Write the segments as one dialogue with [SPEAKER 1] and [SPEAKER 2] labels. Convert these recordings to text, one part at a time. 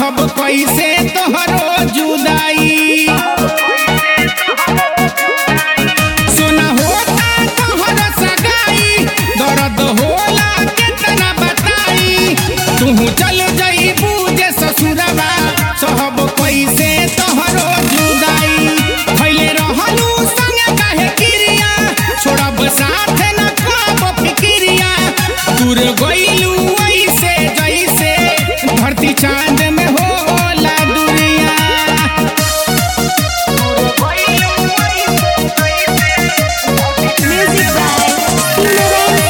[SPEAKER 1] सहब कैसे तोहरो जुदाई। सोना होता तोहर सगाई, दर्द होला कितना बताई। तू चल जइबू जे ससुरवा, सहब कैसे तोहरो जुदाई। भइले रहलू संगे काहे किरिया, छोड़ब साथ न कब फिकिरिया। दूर गइलू ऐसे जैसे धरती चांद में होला दुनिया।
[SPEAKER 2] Music by Imran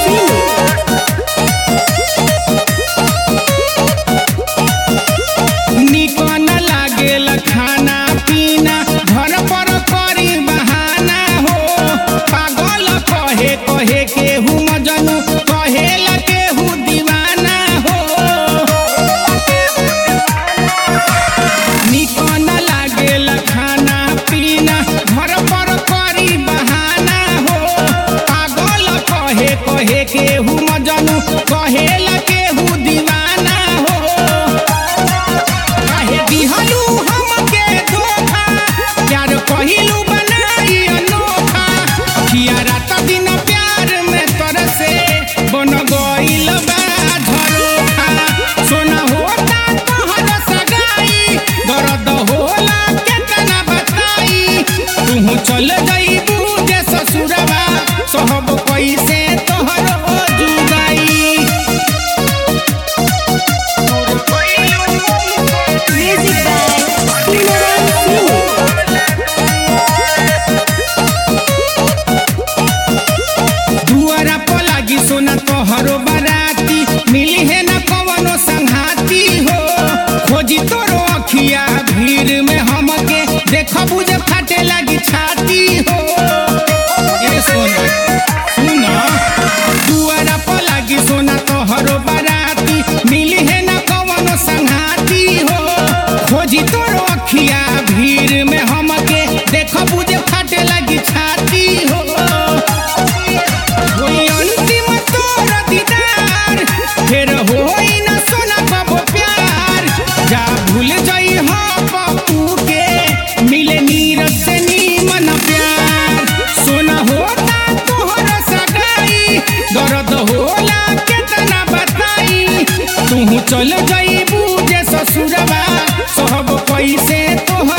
[SPEAKER 1] निक न लागेल खाना पीना, घर पर करी बहाना हो। पागल कहे कहे केहू मजनू, कहेल केहू दीवाना हो। निक न लागेल खाना पीना, घर पर करी बहाना हो। पागल कहे कहे केहू मजनू, कहेल केहू दीवाना हो। काहे दिहलू हमके धोखा, प्यार कहिलू बनाई अनोखा। अखिया रात दिन प्यार में तरसे, बन गइल बा झरोखा। सोना होता तोहर सगाई, दर्द होला केतना बताई। तू चल जइबू जे ससुरवा, सहब कैसे तोहरो जुदाई।
[SPEAKER 2] Music by Imran
[SPEAKER 1] दुआरा पर लागी सोना तोहरो बराती, मिली है न कवनो संघाती हो। खोजी तोरो अखिया भीड़ में हमके, देखबू जे फाटे लागी छाती हो। ये सोना सुना, दुआरा पर लागी सोना तोहरो बराती, मिली है न कवनो संघाती हो। खोजी तोरो अखिया भीड़ में हमके, देखबू जे फाटे लागी छाती हो। होई अंतिम तोर दीदार, फिर होई न सोना कबो प्यार। जा भूल जाई हो पप्पू के, मिले नीरज से नीमन प्यार। सोना होता तोहर सगाई, दर्द होला केतना बताई। तू चल जइबू जे ससुरवा, सहब कैसे तोहर